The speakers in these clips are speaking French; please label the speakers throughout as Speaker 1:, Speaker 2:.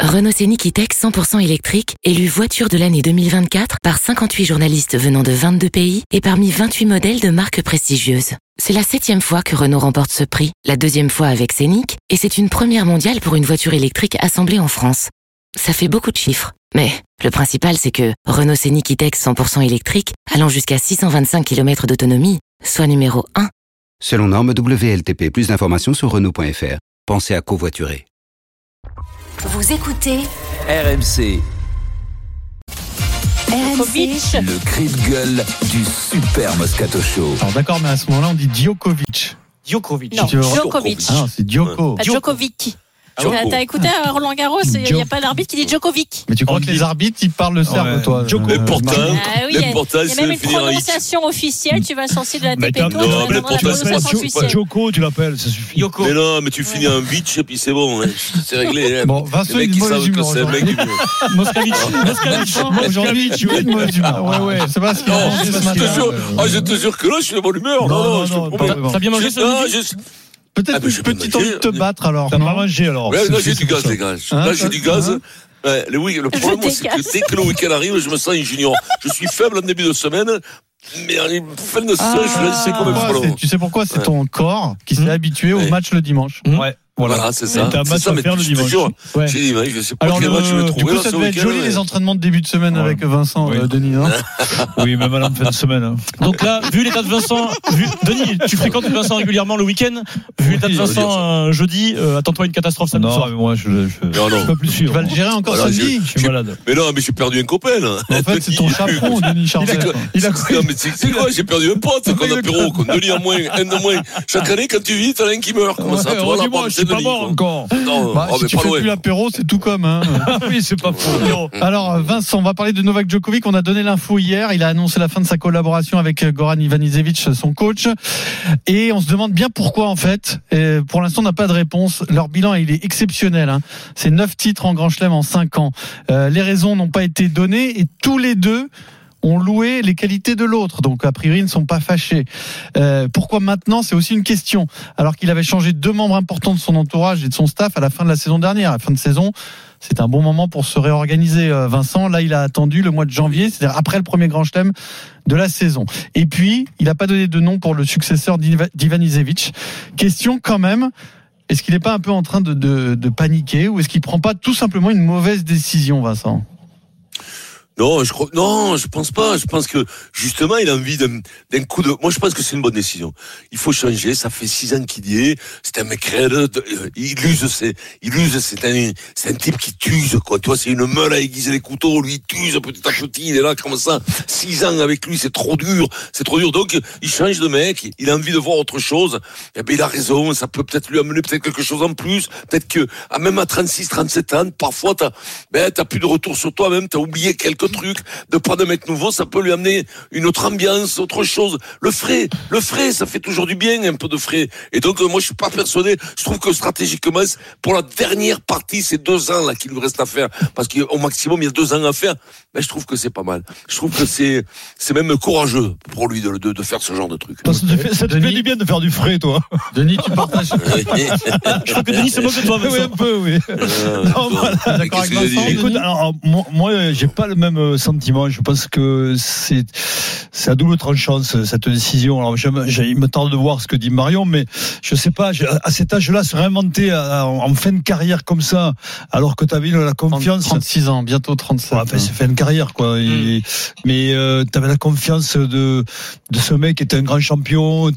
Speaker 1: Renault Scénic E-Tech 100% électrique, élu voiture de l'année 2024 par 58 journalistes venant de 22 pays et parmi 28 modèles de marques prestigieuses. C'est la 7e fois que Renault remporte ce prix, la 2e fois avec Scénic, et c'est une première mondiale pour une voiture électrique assemblée en France. Ça fait beaucoup de chiffres, mais le principal c'est que Renault Scénic E-Tech 100% électrique, allant jusqu'à 625 km d'autonomie, soit numéro 1.
Speaker 2: Selon norme WLTP, plus d'informations sur Renault.fr. Pensez à covoiturer.
Speaker 3: Vous écoutez
Speaker 4: RMC.
Speaker 3: RMC.
Speaker 4: Le cri de gueule du Super Moscato Show.
Speaker 5: Alors d'accord, mais à ce moment-là, on dit Djokovic.
Speaker 6: Non,
Speaker 5: Tu veux-
Speaker 6: Djokovic.
Speaker 5: Ah non, c'est Djoko.
Speaker 6: Pas Djokovic. T'as écouté à Roland Garros, il n'y a pas d'arbitre qui dit Djokovic.
Speaker 5: Mais tu crois que les arbitres, ils parlent le serbe, toi
Speaker 7: Et pourtant,
Speaker 6: Ah oui, il y a
Speaker 7: c'est
Speaker 6: même une
Speaker 7: finir en X.
Speaker 6: prononciation officielle, tu vas censer de la
Speaker 7: Mais
Speaker 6: TPTO,
Speaker 7: non,
Speaker 6: tu
Speaker 7: mais
Speaker 6: vas demander la
Speaker 7: pourtant,
Speaker 6: prononciation officielle.
Speaker 8: Joko, tu l'appelles, ça suffit.
Speaker 6: Yoko.
Speaker 7: Mais non, mais tu finis un bitch et puis c'est bon, hein. C'est réglé. Hein.
Speaker 5: Bon, Vincent,
Speaker 7: Les
Speaker 5: il
Speaker 7: mecs
Speaker 5: est
Speaker 7: qui
Speaker 5: de mauvaise
Speaker 7: savent que
Speaker 5: humeur
Speaker 7: c'est un mec.
Speaker 8: Moscovitch.
Speaker 5: Aujourd'hui, tu es de mauvaise humeur. Ouais, c'est pas ce qu'il a
Speaker 7: Non,
Speaker 5: mangé ce
Speaker 7: je te
Speaker 5: matin.
Speaker 7: jure, je te jure que là, je suis de bonne humeur. Non, je te
Speaker 5: non,
Speaker 7: promets.
Speaker 5: pas-
Speaker 8: T'as bien mangé ce
Speaker 7: Non,
Speaker 8: midi
Speaker 5: Peut-être
Speaker 7: Ah, mais
Speaker 5: une
Speaker 7: j'ai bien
Speaker 5: petite
Speaker 7: mangé.
Speaker 5: envie de te battre alors.
Speaker 8: T'as
Speaker 5: non
Speaker 8: pas mangé alors.
Speaker 7: Ouais, là, j'ai
Speaker 8: C'est
Speaker 7: du gaz,
Speaker 8: ça.
Speaker 7: les gars.
Speaker 5: Hein,
Speaker 7: Là, j'ai du gaz.
Speaker 5: hein.
Speaker 7: Ouais, le problème, moi, c'est que dès que le week-end arrive, je me sens un junior. Je suis faible en début de semaine, mais en fin de semaine, je suis laissé comme un
Speaker 5: Pourquoi
Speaker 7: frelon.
Speaker 5: Tu sais pourquoi c'est ton corps qui s'est habitué au
Speaker 7: Ouais.
Speaker 5: match le dimanche.
Speaker 8: Ouais.
Speaker 7: Voilà, c'est ça.
Speaker 8: Et t'as un
Speaker 7: C'est
Speaker 8: match
Speaker 7: ça,
Speaker 8: à
Speaker 7: mais
Speaker 8: faire le
Speaker 7: je te
Speaker 8: dimanche.
Speaker 7: jure,
Speaker 5: Ouais.
Speaker 7: j'ai dit, je sais pas
Speaker 5: Alors,
Speaker 7: quel match je vais
Speaker 5: du
Speaker 7: trouver
Speaker 5: coup,
Speaker 7: là,
Speaker 5: ça
Speaker 7: ce
Speaker 5: devait être
Speaker 7: week-end.
Speaker 5: joli les entraînements de début de semaine
Speaker 8: Ouais.
Speaker 5: avec Vincent,
Speaker 8: Ouais.
Speaker 5: Denis. Non
Speaker 8: Oui, même à la fin de semaine. hein. Donc là, vu l'état de Vincent, Denis, tu fréquentes Vincent régulièrement le week-end. Vu l'état de
Speaker 7: ça veut dire
Speaker 8: Vincent jeudi, attends-toi à une catastrophe samedi Non, soir. mais moi, je
Speaker 7: Non,
Speaker 8: suis pas plus
Speaker 5: Tu
Speaker 8: sûr.
Speaker 5: vas le gérer encore
Speaker 7: Voilà,
Speaker 5: samedi.
Speaker 8: Je suis malade.
Speaker 7: Mais non, mais j'ai perdu un copain, là.
Speaker 5: En fait, c'est ton chaperon, Denis Charvet.
Speaker 7: Non, mais c'est quoi? J'ai perdu un pote, qu'on a apéro, qu'on Denis en moins, un de moins. Chaque année, quand tu vis, t'as un qui meurt. Comment ça? Tu vois, là,
Speaker 8: Dis-moi, je suis pas mort encore.
Speaker 7: Non,
Speaker 5: Bah, si
Speaker 7: mais
Speaker 5: tu
Speaker 7: pas
Speaker 5: fais
Speaker 7: loin.
Speaker 5: plus l'apéro, c'est tout comme. Hein.
Speaker 8: Oui, c'est pas faux.
Speaker 5: Alors Vincent, on va parler de Novak Djokovic. On a donné l'info hier. Il a annoncé la fin de sa collaboration avec Goran Ivanisevic, son coach. Et on se demande bien pourquoi en fait. Et pour l'instant, on n'a pas de réponse. Leur bilan, il est exceptionnel. Hein. C'est 9 titres en Grand Chelem en 5 ans. Les raisons n'ont pas été données et tous les deux ont loué les qualités de l'autre, donc a priori ils ne sont pas fâchés. Pourquoi maintenant? C'est aussi une question. Alors qu'il avait changé 2 membres importants de son entourage et de son staff à la fin de la saison dernière. À la fin de saison, c'est un bon moment pour se réorganiser, Vincent. Là, il a attendu le mois de janvier, c'est-à-dire après le premier Grand Chelem de la saison. Et puis, il n'a pas donné de nom pour le successeur d'Ivanisevic. Question quand même. Est-ce qu'il n'est pas un peu en train de paniquer ou est-ce qu'il prend pas tout simplement une mauvaise décision, Vincent?
Speaker 7: Non, je pense pas. Je pense que, justement, il a envie d'un coup de, moi, je pense que c'est une bonne décision. Il faut changer. Ça fait 6 ans qu'il y est. C'est un mec raide. Il use, c'est un type qui t'use, quoi. Tu vois, c'est une meule à aiguiser les couteaux. Lui, il t'use petit à petit. Il est là, comme ça. 6 ans avec lui, c'est trop dur. Donc, il change de mec. Il a envie de voir autre chose. Eh ben, il a raison. Ça peut peut-être lui amener quelque chose en plus. Peut-être que, même à 36, 37 ans, parfois, t'as plus de retour sur toi-même. T'as oublié quelques trucs, de pas de mec nouveau, ça peut lui amener une autre ambiance, autre chose. Le frais, ça fait toujours du bien, un peu de frais. Et donc, moi, je suis pas persuadé. Je trouve que stratégiquement, pour la dernière partie, c'est 2 ans, là, qu'il lui reste à faire. Parce qu'au maximum, il y a 2 ans à faire. Mais je trouve que c'est pas mal. Je trouve que c'est même courageux pour lui de faire ce genre de truc.
Speaker 8: Ça te fait du bien de faire du frais, toi.
Speaker 5: Denis, tu partages.
Speaker 8: Je crois que Denis se moque de toi, Vincent.
Speaker 5: Oui, un peu, oui. Non, voilà. D'accord avec Vincent,
Speaker 8: Écoute,
Speaker 5: Denis
Speaker 8: alors, moi, j'ai pas le même sentiment. Je pense que c'est à double tranchant cette décision. Alors, il me tarde de voir ce que dit Marion, mais je sais pas. À cet âge-là, se réinventer en fin de carrière comme ça, alors que t'avais la confiance.
Speaker 5: 36 ans, bientôt 37.
Speaker 8: Ouais, c'est fin de carrière, quoi. Mais t'avais la confiance de ce mec qui était un grand champion.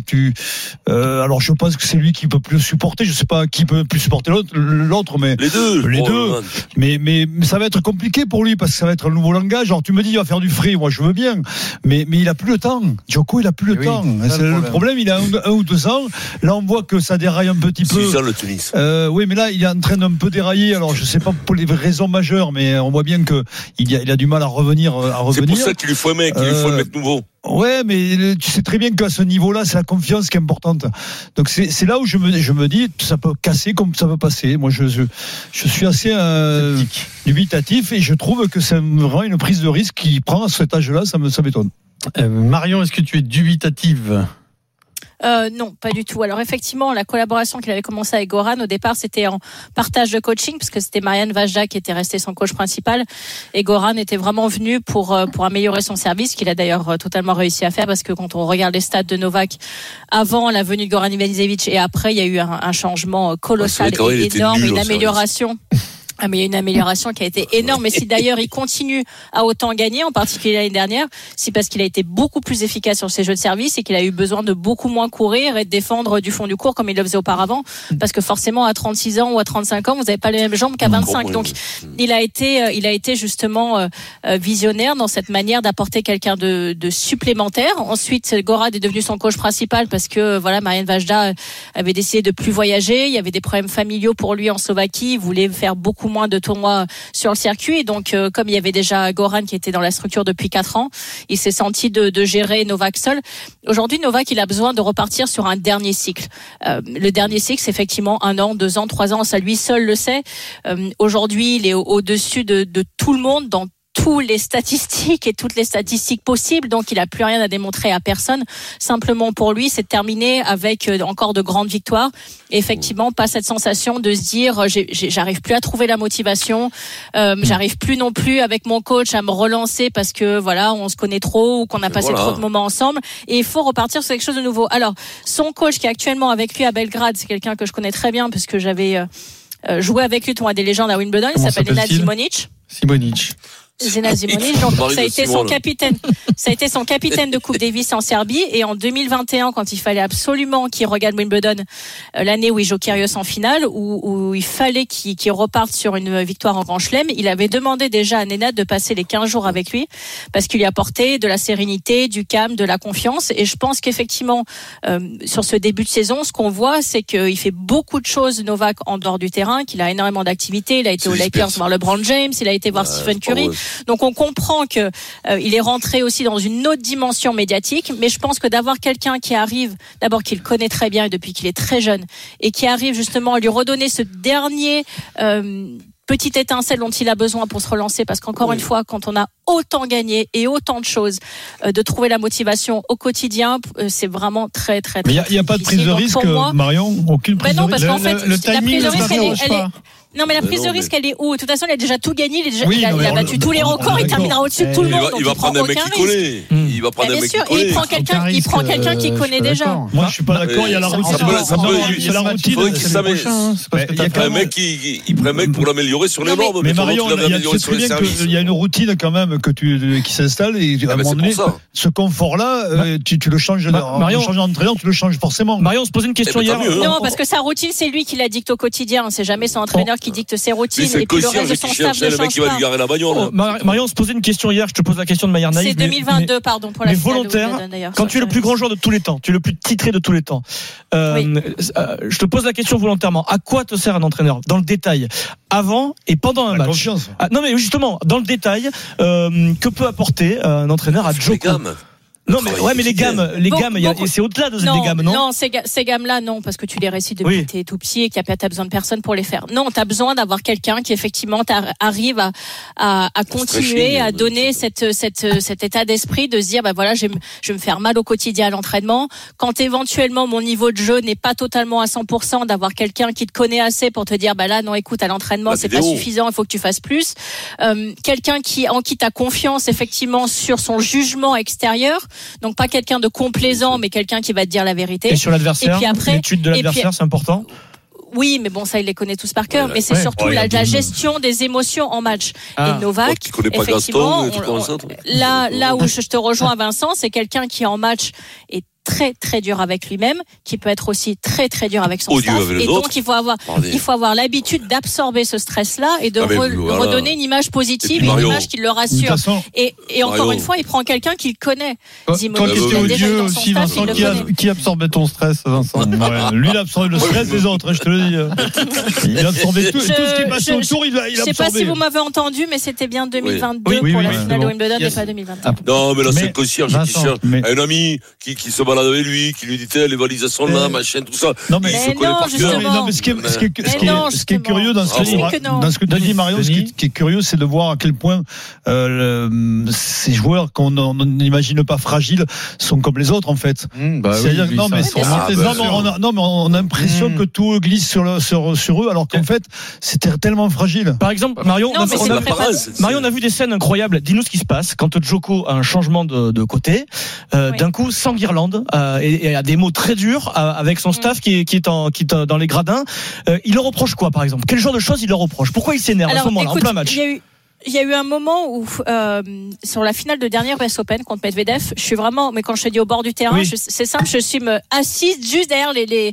Speaker 8: Alors, je pense que c'est lui qui peut plus le supporter. Je sais pas qui peut plus supporter l'autre, mais
Speaker 7: les deux.
Speaker 8: Mais ça va être compliqué pour lui parce que ça va être un nouveau langage. Alors tu me dis il va faire du frais, moi je veux bien, mais il a plus le temps. Djoko, il a plus le temps. C'est le problème. Il a 1 ou 2 ans. Là on voit que ça déraille un petit peu.
Speaker 7: 6 ans le Tunis.
Speaker 8: Oui, mais là il est en train d'un peu dérailler. Alors je sais pas pour les raisons majeures, mais on voit bien que il a du mal à revenir.
Speaker 7: C'est pour ça qu'il lui faut un mec, il lui faut un mec nouveau.
Speaker 8: Ouais, mais tu sais très bien qu'à ce niveau-là, c'est la confiance qui est importante. Donc c'est là où je me dis, ça peut casser comme ça peut passer. Moi, je suis assez dubitatif et je trouve que c'est vraiment une prise de risque qu'il prend à cet âge-là. Ça m'étonne.
Speaker 5: Marion, est-ce que tu es dubitative?
Speaker 6: Non, pas du tout. Alors effectivement, la collaboration qu'il avait commencé avec Goran, au départ, c'était en partage de coaching, parce que c'était Marian Vajda qui était resté son coach principal, et Goran était vraiment venu pour améliorer son service, qu'il a d'ailleurs totalement réussi à faire, parce que quand on regarde les stats de Novak avant la venue de Goran Ivanisevic et après, il y a eu un changement colossal et énorme, une amélioration. Ah, mais il y a une amélioration qui a été énorme. Et si d'ailleurs il continue à autant gagner, en particulier l'année dernière, c'est parce qu'il a été beaucoup plus efficace sur ses jeux de service et qu'il a eu besoin de beaucoup moins courir et de défendre du fond du court comme il le faisait auparavant. Parce que forcément, à 36 ans ou à 35 ans, vous n'avez pas les mêmes jambes qu'à 25. Donc, il a été justement visionnaire dans cette manière d'apporter quelqu'un de supplémentaire. Ensuite, Goran est devenu son coach principal parce que voilà, Marian Vajda avait décidé de plus voyager. Il y avait des problèmes familiaux pour lui en Slovaquie. Il voulait faire beaucoup moins de tournois sur le circuit. Et donc, comme il y avait déjà Goran qui était dans la structure depuis 4 ans, il s'est senti de gérer Novak seul. Aujourd'hui, Novak, il a besoin de repartir sur un dernier cycle. Le dernier cycle, c'est effectivement 1 an, 2 ans, 3 ans. Ça, lui seul le sait. Aujourd'hui, il est au-dessus de tout le monde dans tous les statistiques et toutes les statistiques possibles, donc il a plus rien à démontrer à personne. Simplement pour lui, c'est de terminer avec encore de grandes victoires. Et effectivement, pas cette sensation de se dire j'arrive plus à trouver la motivation, j'arrive plus non plus avec mon coach à me relancer parce que voilà, on se connaît trop ou qu'on a passé trop de moments ensemble. Et il faut repartir sur quelque chose de nouveau. Alors, son coach qui est actuellement avec lui à Belgrade, c'est quelqu'un que je connais très bien parce que j'avais joué avec lui tournoi des légendes à Wimbledon. Il s'appelle Nenad Simonic. Nenad Simonic, donc ça a été son capitaine. Ça a été son capitaine de Coupe Davis en Serbie, et en 2021, quand il fallait absolument qu'il regagne Wimbledon, l'année où il joue Kyrgios en finale, où il fallait qu'il reparte sur une victoire en Grand Chelem, il avait demandé déjà à Nenad de passer les 15 jours avec lui, parce qu'il lui apportait de la sérénité, du calme, de la confiance. Et je pense qu'effectivement, sur ce début de saison, ce qu'on voit, c'est qu'il fait beaucoup de choses, Novak, en dehors du terrain, qu'il a énormément d'activités. Il a été aux Lakers voir LeBron James, il a été voir Stephen Curry. Donc on comprend que il est rentré aussi dans une autre dimension médiatique, mais je pense que d'avoir quelqu'un qui arrive, d'abord qu'il connaît très bien et depuis qu'il est très jeune, et qui arrive justement à lui redonner ce dernier petite étincelle dont il a besoin pour se relancer, parce qu'encore une fois, quand on a autant gagné et autant de choses, de trouver la motivation au quotidien, c'est vraiment très très très.
Speaker 8: Mais il n'y a pas de prise de risque, Marion, aucune prise de risque.
Speaker 6: Non, parce qu'en fait,
Speaker 5: le timing,
Speaker 6: la prise de risque, elle est. Non, mais la prise de risque, elle est où? De toute façon, il a déjà tout gagné, il a battu tous les records, il terminera au-dessus de tout le monde.
Speaker 7: Il va prendre un mec qui connaît. Il va prendre un mec qui connaît.
Speaker 6: Et il prend quelqu'un qui connaît déjà.
Speaker 8: Moi, je suis pas d'accord, il y a la routine.
Speaker 7: C'est la routine. Il prend un mec pour l'améliorer sur les normes.
Speaker 8: Mais Marion, il y a une routine quand même qui s'installe, et à un moment donné, ce confort-là, tu le changes d'entraîneur, tu le changes forcément.
Speaker 9: Marion, on se posait une question hier.
Speaker 6: Non, parce que sa routine, c'est lui qui la dicte au quotidien. C'est jamais son entraîneur qui dicte ses routines. Et puis le reste de son staff ne change pas.
Speaker 9: Marion, on se posait une question hier. Je te pose la question de manière naïve.
Speaker 6: C'est 2022, pardon, pour la
Speaker 9: finale. Mais volontaire. Quand tu es le plus grand joueur de tous les temps, tu es le plus titré de tous les temps. Je te pose la question volontairement. À quoi te sert un entraîneur? Dans le détail, avant et pendant un match.
Speaker 8: Confiance.
Speaker 9: Non, mais justement, dans le détail, que peut apporter un entraîneur à Djoko? Non, mais les gammes, c'est au-delà de des gammes, non?
Speaker 6: Non, ces gammes-là, non, parce que tu les récites depuis que t'es tout petit et qu'il n'y a pas besoin de personne pour les faire. Non, t'as besoin d'avoir quelqu'un qui, effectivement, arrive à continuer à donner cet état d'esprit de se dire, bah voilà, je vais me faire mal au quotidien à l'entraînement. Quand éventuellement mon niveau de jeu n'est pas totalement à 100%, d'avoir quelqu'un qui te connaît assez pour te dire, bah là, non, écoute, à l'entraînement, c'est pas suffisant, il faut que tu fasses plus. Quelqu'un en qui t'as confiance, effectivement, sur son jugement extérieur. Donc pas quelqu'un de complaisant, mais quelqu'un qui va te dire la vérité.
Speaker 9: Et sur l'adversaire, l'étude de l'adversaire, c'est important.
Speaker 6: Oui, mais bon, ça, il les connaît tous par cœur. Mais c'est surtout la gestion des émotions en match. Et Novak, effectivement, là où je te rejoins, Vincent, c'est quelqu'un qui en match est très très dur avec lui-même, qui peut être aussi très très dur avec son staff, et donc il faut avoir l'habitude d'absorber ce stress-là et de redonner une image positive, une image qui le rassure. Et encore une fois, il prend quelqu'un qu'il connaît.
Speaker 5: Qui absorbait ton stress, Vincent?
Speaker 8: Lui, il a absorbé le stress des autres, je te le dis. Il a absorbé tout ce qui passait autour, il a absorbé.
Speaker 6: Je sais pas si vous m'avez entendu, mais c'était bien 2022 pour la finale de Wimbledon et pas 2021.
Speaker 7: Non, mais là, c'est le concierge qui cherche un ami qui se bat malade avec lui, qui lui dit les valises sont là, machin, tout ça.
Speaker 8: Non, mais
Speaker 7: il se
Speaker 6: non,
Speaker 7: connaît par cœur.
Speaker 8: Non, mais ce qui est curieux dans ce que dit Marion, ce qui est curieux, c'est de voir à quel point ces joueurs qu'on n'imagine pas fragiles sont comme les autres en fait. C'est-à-dire non mais on a l'impression que tout glisse sur eux alors qu'en fait c'était tellement fragile.
Speaker 9: Par exemple, Marion, on a vu des scènes incroyables. Dis-nous ce qui se passe quand Djoko a un changement de côté. D'un coup, sans guirlande et a des mots très durs avec son staff qui est dans les gradins. Il leur reproche quoi, par exemple? Quel genre de choses il leur reproche? Pourquoi il s'énerve à ce moment-là, en plein match?
Speaker 6: Il y a eu un moment où, sur la finale de dernière US Open contre Medvedev, je suis vraiment, mais quand je te dis au bord du terrain, c'est simple, je suis assise juste derrière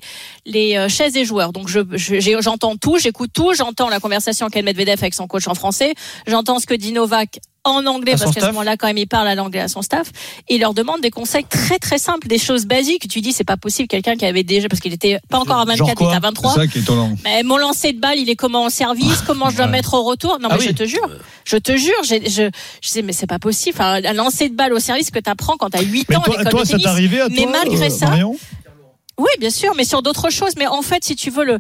Speaker 6: les chaises des joueurs. Donc j'entends tout, j'écoute tout, j'entends la conversation qu'a Medvedev avec son coach en français, j'entends ce que dit Novak en anglais, parce qu'à ce moment-là, quand même, il parle à l'anglais à son staff, et il leur demande des conseils très très simples, des choses basiques. Tu dis, c'est pas possible, quelqu'un qui avait déjà, parce qu'il était pas encore à 24, il était à 23.
Speaker 8: C'est ça qui est étonnant.
Speaker 6: Mais mon lancer de balle, il est comment en service, comment je dois mettre au retour. Non, mais je te jure, je sais, mais c'est pas possible. Enfin, un lancer de balle au service que t'apprends quand t'as 8 ans à l'école de tennis. Mais malgré ça,
Speaker 8: Marion
Speaker 6: oui, bien sûr, mais sur d'autres choses. Mais en fait, si tu veux,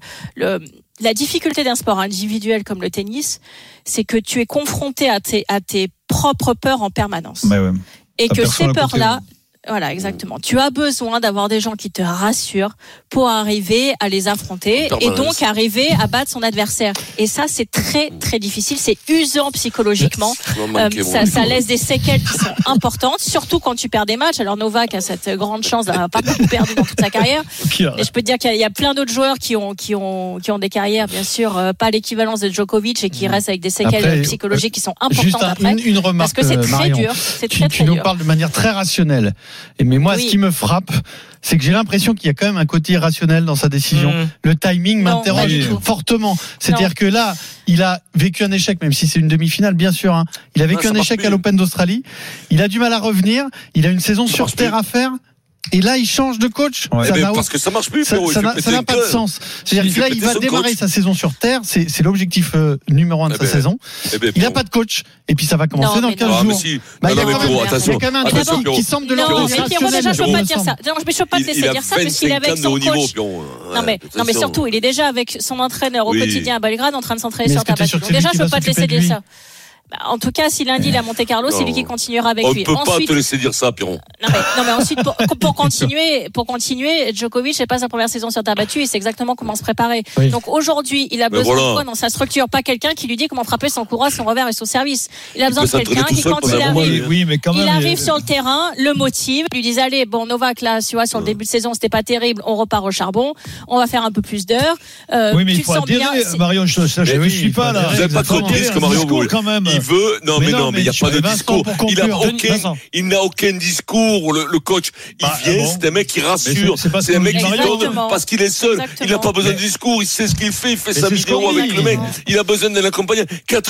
Speaker 6: la difficulté d'un sport individuel comme le tennis, c'est que tu es confronté à tes propres peurs en permanence. Et que ces peurs-là, voilà, exactement. Tu as besoin d'avoir des gens qui te rassurent pour arriver à les affronter et donc arriver à battre son adversaire. Et ça, c'est très, très difficile. C'est usant psychologiquement. Ça laisse des séquelles qui sont importantes, surtout quand tu perds des matchs. Alors Novak a cette grande chance d'avoir pas beaucoup perdu dans toute sa carrière. Et je peux te dire qu'il y a plein d'autres joueurs qui ont des carrières, bien sûr, pas l'équivalence de Djokovic et qui restent avec des séquelles psychologiques qui sont importantes après.
Speaker 5: Une remarque,
Speaker 6: parce que c'est très
Speaker 5: Marion,
Speaker 6: dur. C'est très, très
Speaker 5: tu nous
Speaker 6: dur.
Speaker 5: parles de manière très rationnelle. Mais moi, ce qui me frappe, c'est que j'ai l'impression qu'il y a quand même un côté irrationnel dans sa décision. Le timing m'interroge fortement. C'est-à-dire que là, il a vécu un échec, même si c'est une demi-finale, bien sûr. Hein. Il a vécu un échec à l'Open d'Australie. Il a du mal à revenir. Il a une saison sur terre à faire. Et là, il change de coach.
Speaker 7: Parce que ça marche plus,
Speaker 5: ça n'a pas de sens. C'est-à-dire que là, il va démarrer sa saison sur terre. C'est l'objectif numéro 1 de sa saison. Il n'a pas de coach. Et puis ça va commencer dans 15 jours.
Speaker 7: Il y a
Speaker 5: quand même un truc qui semble de l'ordre
Speaker 6: déjà, je peux pas dire ça. Non, je peux pas te laisser dire ça parce qu'il est avec son coach. Non, mais surtout, il est déjà avec son entraîneur au quotidien à Belgrade en train de s'entraîner sur terre battue. Donc déjà, je peux pas te laisser dire ça. En tout cas, si lundi il est à Monte Carlo, c'est lui qui continuera avec lui.
Speaker 7: On peut pas te laisser dire ça, Piron.
Speaker 6: Non, mais ensuite, pour continuer, Djokovic c'est pas sa première saison sur terre battue, il sait exactement comment se préparer. Donc aujourd'hui, il a besoin de quoi dans sa structure? Pas quelqu'un qui lui dit comment frapper son courroie, son revers et son service. Il a besoin de quelqu'un qui, quand il arrive sur le terrain, le motive, lui dit allez, bon, Novak là, tu vois, sur le début de saison, c'était pas terrible, on repart au charbon, on va faire un peu plus d'heures.
Speaker 8: Oui, mais il faut adhérer, Marion, je suis pas là.
Speaker 7: Vous n'avez pas compris ce que Mario veut. Mais il n'y a pas de discours. Il n'a aucun discours, le coach. Il vient, c'est un mec qui rassure. C'est un mec qui donne parce qu'il est seul. Il n'a pas besoin de discours. Il sait ce qu'il fait. Il fait sa vidéo avec le mec. Il a besoin d'un accompagnateur.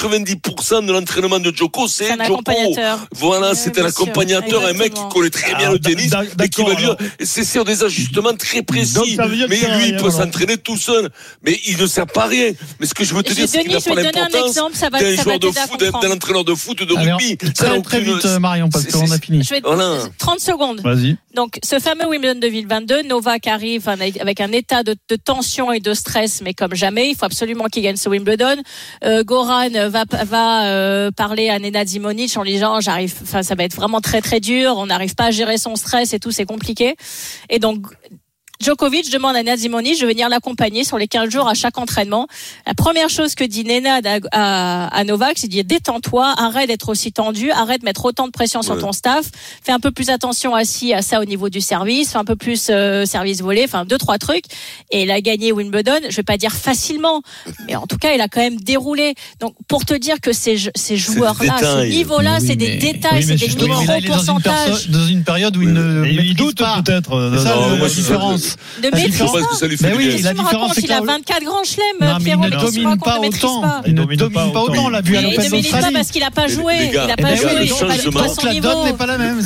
Speaker 7: 90% de l'entraînement de Djoko, c'est Djoko. Voilà, c'est un accompagnateur, un mec qui connaît très bien le tennis et qui va dire, c'est sur des ajustements très précis. Mais lui, il peut s'entraîner tout seul. Mais il ne sert pas à rien. Mais ce que je veux te dire, c'est qu'il n'a pas l'importance d'un joueur de foot, d'un entraîneur de foot, de rugby.
Speaker 5: Très vite, Marion, parce qu'on a fini.
Speaker 6: 30 secondes.
Speaker 5: Vas-y.
Speaker 6: Donc, ce fameux Wimbledon 2022, Novak arrive avec un état de tension et de stress, mais comme jamais. Il faut absolument qu'il gagne ce Wimbledon. Goran va parler à Nenad Zimonjić en lui disant, ça va être vraiment très très dur. On n'arrive pas à gérer son stress et tout, c'est compliqué. Et donc, Djokovic demande à Nenad Zimonjić de venir l'accompagner sur les 15 jours à chaque entraînement. La première chose que dit Nenad à Novak, c'est de dire détends-toi, arrête d'être aussi tendu, arrête de mettre autant de pression sur ton staff, fais un peu plus attention à ça au niveau du service, fais un peu plus service volé, enfin 2-3 trucs. Et il a gagné Wimbledon, je vais pas dire facilement, mais en tout cas il a quand même déroulé. Donc pour te dire que ces joueurs-là, ce niveau-là, c'est des détails, c'est des micro-pourcentages.
Speaker 5: Dans une période où il doute peut-être. C'est ça la différence.
Speaker 6: De maîtrise.
Speaker 5: La différence, c'est
Speaker 6: qu'il a 24 grands chelems.
Speaker 5: Il ne domine pas autant. Il ne domine pas autant. On l'a vu à l'Open d'Australie.
Speaker 6: Il ne domine pas parce qu'il n'a pas joué. Il n'a pas joué.
Speaker 5: La donne n'est pas la même.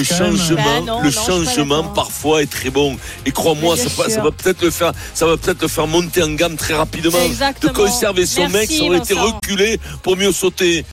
Speaker 7: Le changement parfois est très bon. Et crois-moi, ça va peut-être le faire monter en gamme très rapidement. De conserver son mec, ça aurait été reculé pour mieux sauter.